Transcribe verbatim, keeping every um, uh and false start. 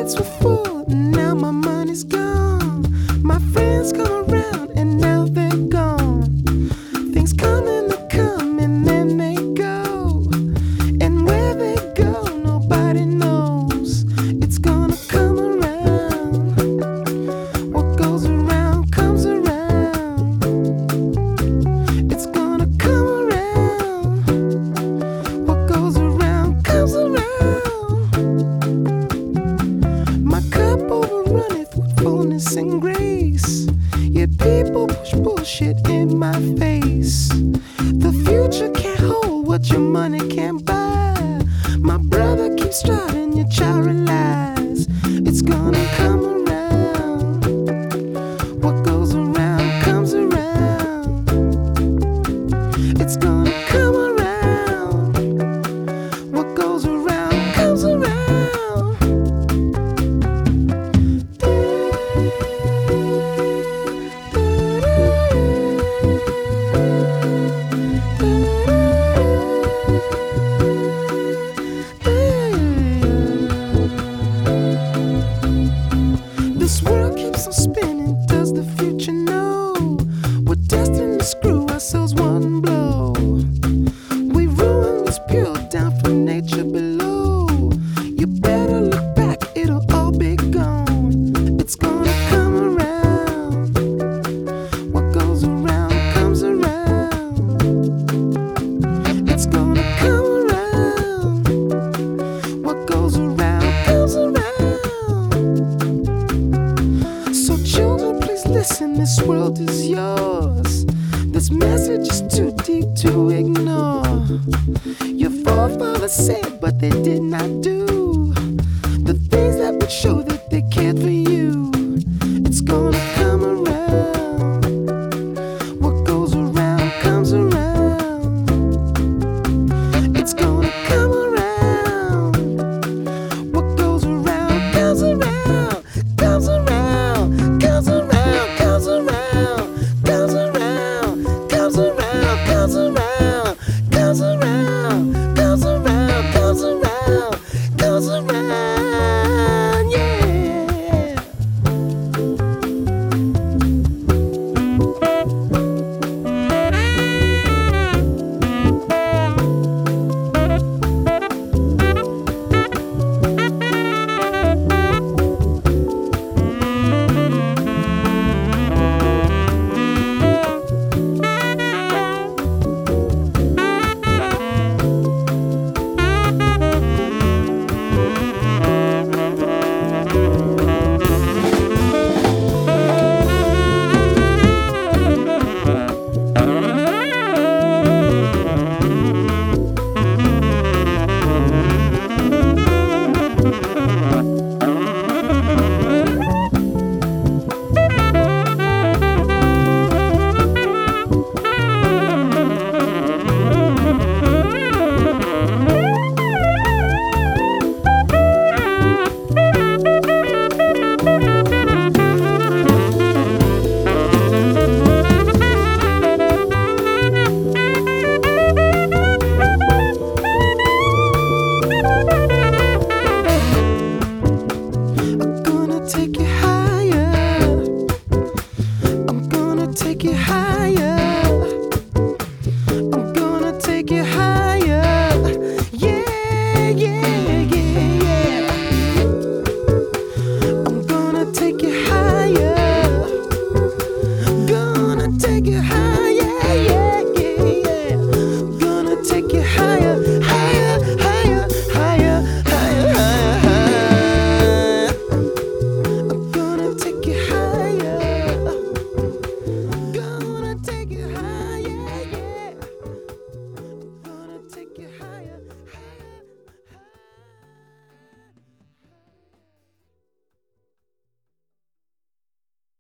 pockets were full, and now my money's gone. My friends come around, and now they're gone. Things come and they come, and then they go. And where they go, nobody knows. It's gonna come around. What goes around comes around. It's gonna come around. What goes around comes around. My cup overrunneth with fullness and grace. Yet people push bullshit in my face. The future can't hold what your money can't buy. My brother keeps striding, your child relies. It's gonna come around. What goes around comes around. It's gonna come around. What goes around comes around. This world keeps on spinning, does the future know? We're destined to screw ourselves one blow. We ruin what's pure down from nature below. You better look back, it'll all be gone. It's gonna come around. What goes around comes around. It's gonna come around. What goes around comes around. So children, please listen, this world is yours. This message is too deep to ignore. Your forefathers said, but they did not do the things that would show that they cared for you.